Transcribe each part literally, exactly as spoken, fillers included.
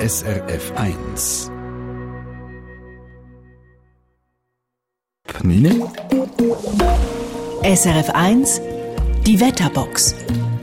S R F eins. Nini? S R F eins, die Wetterbox.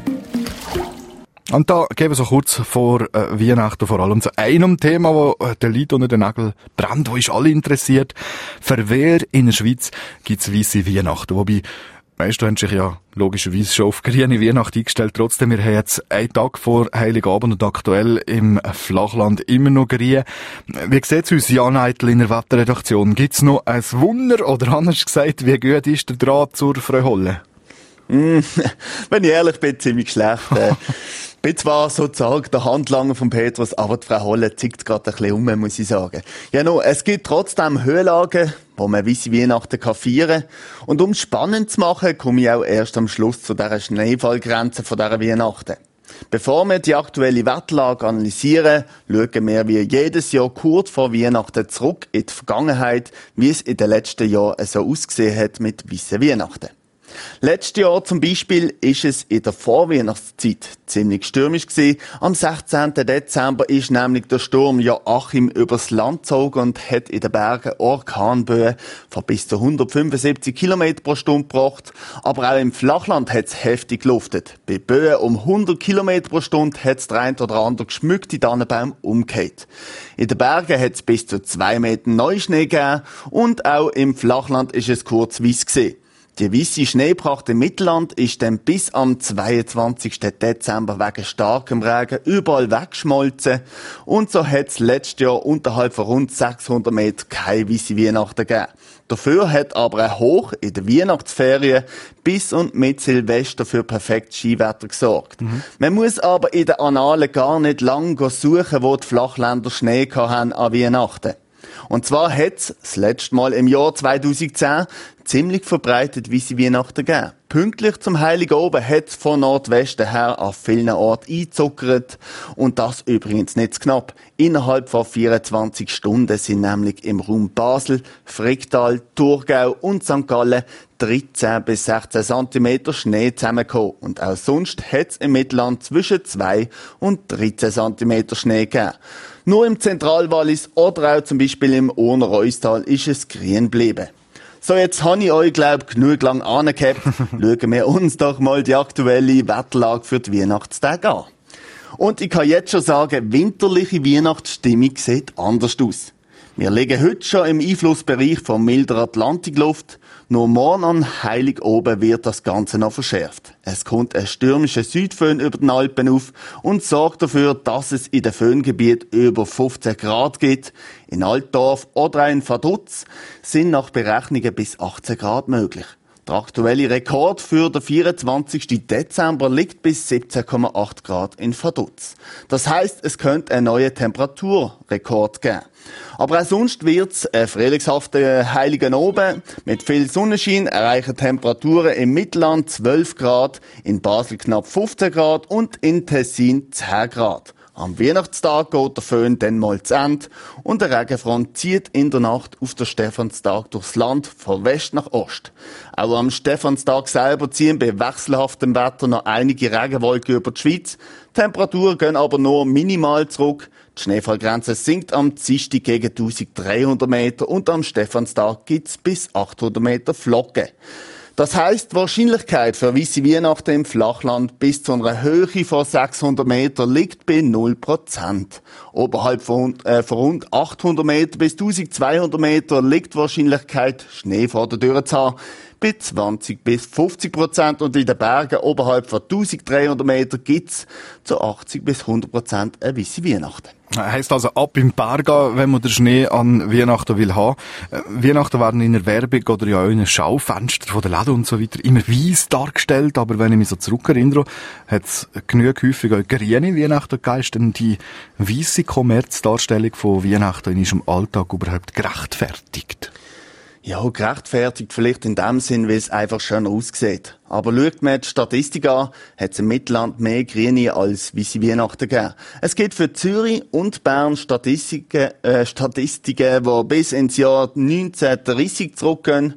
Und da gehen wir so kurz vor äh, Weihnachten vor allem zu einem Thema, wo äh, der Leute unter den Nägeln brennt, wo ist alle interessiert. Für wer in der Schweiz gibt's weisse Weihnachten? Wobei, meist haben sich ja logischerweise schon auf grüne Weihnacht eingestellt. Trotzdem, wir haben jetzt einen Tag vor Heiligabend und aktuell im Flachland immer noch grün. Wie sieht's aus, Jan Eitel in der Wetterredaktion? Gibt's noch ein Wunder oder anders gesagt, wie gut ist der Draht zur Fröholle? Mm, wenn ich ehrlich bin, ziemlich schlecht. Äh. bin zwar sozusagen der Handlanger von Petrus, aber die Frau Holle zickt gerade ein bisschen um, muss ich sagen. Ja, no, es gibt trotzdem Höhenlagen, wo man weisse Weihnachten kann feiern. Und um es spannend zu machen, komme ich auch erst am Schluss zu dieser Schneefallgrenze von dieser Weihnachten. Bevor wir die aktuelle Wetterlage analysieren, schauen wir wie jedes Jahr kurz vor Weihnachten zurück in die Vergangenheit, wie es in den letzten Jahren so ausgesehen hat mit weissen Weihnachten. Letztes Jahr zum Beispiel ist es in der Vorweihnachtszeit ziemlich stürmisch gewesen. Am sechzehnten Dezember ist nämlich der Sturm Joachim übers Land gezogen und hat in den Bergen Orkanböen von bis zu hundertfünfundsiebzig Kilometer pro Stunde gebracht. Aber auch im Flachland hat es heftig geluftet. Bei Böen um hundert Kilometer pro Stunde hat es der ein oder andere geschmückte Tannenbaum umgekehrt. In den Bergen hat es bis zu zwei Meter Neuschnee gegeben und auch im Flachland ist es kurz weiss gewesen. Die weisse Schneepracht im Mittelland ist dann bis am zweiundzwanzigsten Dezember wegen starkem Regen überall weggeschmolzen. Und so hat es letztes Jahr unterhalb von rund sechshundert Metern keine weisse Weihnachten gegeben. Dafür hat aber ein Hoch in den Weihnachtsferien bis und mit Silvester für perfektes Skiwetter gesorgt. Mhm. Man muss aber in den Annalen gar nicht lange suchen, wo die Flachländer Schnee hatten an Weihnachten. Und zwar hat es das letzte Mal im Jahr zweitausendzehn ziemlich verbreitet weisse Weihnachten gegeben. Pünktlich zum Heiligabend hat es von Nordwesten her an vielen Orten eingezuckert. Und das übrigens nicht zu knapp. Innerhalb von vierundzwanzig Stunden sind nämlich im Raum Basel, Fricktal, Thurgau und Sankt Gallen dreizehn bis sechzehn Zentimeter Schnee zusammengekommen. Und auch sonst hat es im Mittelland zwischen zwei und dreizehn Zentimeter Schnee gegeben. Nur im Zentralwallis oder auch zum Beispiel im Urner Reustal ist es grün geblieben. So, jetzt habe ich euch, glaub, genug lang angehabt. Schauen wir uns doch mal die aktuelle Wetterlage für die Weihnachtstage an. Und ich kann jetzt schon sagen, winterliche Weihnachtsstimmung sieht anders aus. Wir liegen heute schon im Einflussbereich von milder Atlantikluft. Nur morgen an Heiligabend wird das Ganze noch verschärft. Es kommt ein stürmischer Südföhn über den Alpen auf und sorgt dafür, dass es in den Föhngebieten über fünfzehn Grad gibt. In Altdorf oder in Vaduz sind nach Berechnungen bis achtzehn Grad möglich. Der aktuelle Rekord für den vierundzwanzigsten Dezember liegt bis siebzehn Komma acht Grad in Vaduz. Das heisst, es könnte einen neuen Temperaturrekord geben. Aber auch sonst wird's ein frühlingshafter heiligen Abend. Mit viel Sonnenschein erreichen Temperaturen im Mittelland zwölf Grad, in Basel knapp fünfzehn Grad und in Tessin zehn Grad. Am Weihnachtstag geht der Föhn dann mal zu Ende und der Regenfront zieht in der Nacht auf den Stephanstag durchs Land von West nach Ost. Auch am Stephanstag selber ziehen bei wechselhaftem Wetter noch einige Regenwolken über die Schweiz. Die Temperaturen gehen aber nur minimal zurück. Die Schneefallgrenze sinkt am Dienstag gegen eintausenddreihundert Meter und am Stephanstag gibt's bis achthundert Meter Flocken. Das heisst, die Wahrscheinlichkeit für weisse Weihnachten im Flachland bis zu einer Höhe von sechshundert Meter liegt bei null Prozent. Oberhalb von, äh, von rund achthundert Meter bis eintausendzweihundert Meter liegt die Wahrscheinlichkeit, Schnee vor der Tür zu haben, bei zwanzig bis fünfzig Prozent und in den Bergen oberhalb von eintausenddreihundert Meter gibt's zu achtzig bis hundert Prozent eine weisse Weihnachten. Heisst also ab im Berg gehen, wenn man den Schnee an Weihnachten will haben. Äh, Weihnachten werden in der Werbung oder ja auch in den Schaufenstern von den Läden und so weiter immer weiss dargestellt, aber wenn ich mich so zurückerinnere, hat es genug häufig auch grüne Weihnachten gegeben. Ist denn die weisse Kommerzdarstellung von Weihnachten in unserem Alltag überhaupt gerechtfertigt? Ja, gerechtfertigt vielleicht in dem Sinn, weil es einfach schön aussieht. Aber schaut man die Statistik an, hat es im Mittelland mehr Grüne als weisse Weihnachten gegeben. Es gibt für Zürich und Bern Statistiken, äh, Statistiken, die bis ins Jahr neunzehnhundertdreissig zurückgehen.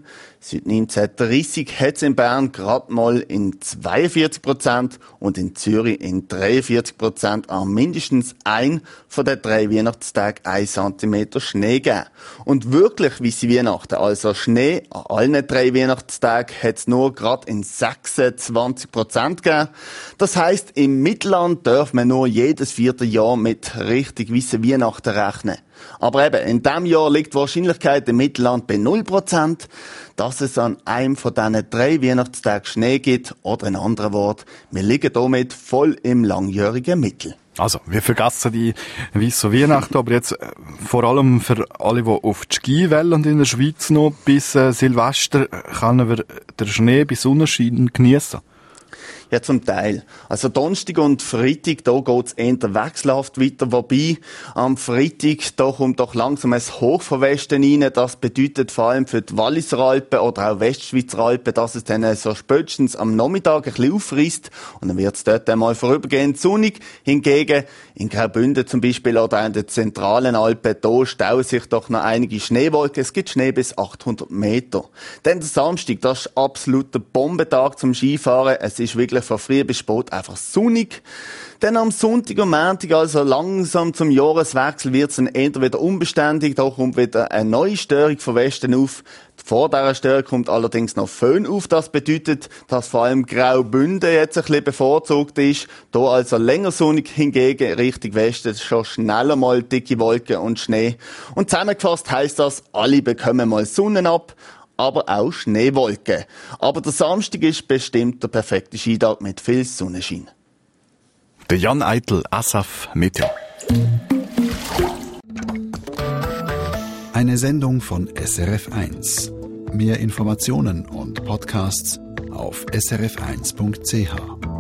Seit neunzehnhundertdreissig hat es in Bern gerade mal in zweiundvierzig Prozent und in Zürich in dreiundvierzig Prozent an mindestens ein von den drei Weihnachtstagen ein Zentimeter Schnee gegeben. Und wirklich weisse Weihnachten, also Schnee an allen drei Weihnachtstagen, hat es nur gerade in sechsundzwanzig Prozent gegeben. Das heisst, im Mittelland darf man nur jedes vierte Jahr mit richtig weissen Weihnachten rechnen. Aber eben, in diesem Jahr liegt die Wahrscheinlichkeit im Mittelland bei null Prozent, dass es an einem von diesen drei Weihnachtstagen Schnee gibt. Oder in anderen Worten, wir liegen damit voll im langjährigen Mittel. Also, wir vergessen die weissen Weihnachten, aber jetzt äh, vor allem für alle, die auf die Ski wollen und in der Schweiz noch bis äh, Silvester, können wir den Schnee bei Sonnenschein geniessen. Ja, zum Teil. Also Donnerstag und Freitag, da geht's eher wechselhaft weiter. Wobei, am Freitag, da kommt doch langsam ein Hoch von Westen rein. Das bedeutet vor allem für die Walliser Alpen oder auch Westschweizer Alpen, dass es dann so spätestens am Nachmittag ein bisschen aufreisst. Und dann wird's dort einmal vorübergehend sonnig. Hingegen, in Graubünden zum Beispiel oder auch in den zentralen Alpen, da stauen sich doch noch einige Schneewolken. Es gibt Schnee bis achthundert Meter. Dann der Samstag, das ist absolut der Bombentag zum Skifahren. Es ist wirklich von früh bis spät einfach sonnig. Dann am Sonntag und Montag, also langsam zum Jahreswechsel, wird es dann eher wieder unbeständig. Da kommt wieder eine neue Störung von Westen auf. Vor dieser Störung kommt allerdings noch Föhn auf. Das bedeutet, dass vor allem Graubünden jetzt ein bisschen bevorzugt ist. Da also länger sonnig, hingegen Richtung Westen schon schneller mal dicke Wolken und Schnee. Und zusammengefasst heisst das, alle bekommen mal Sonne ab, aber auch Schneewolken. Aber der Samstag ist bestimmt der perfekte Skitag mit viel Sonnenschein. Der Jan Eitel, S F Meteo. Eine Sendung von S R F eins. Mehr Informationen und Podcasts auf s r f eins punkt c h.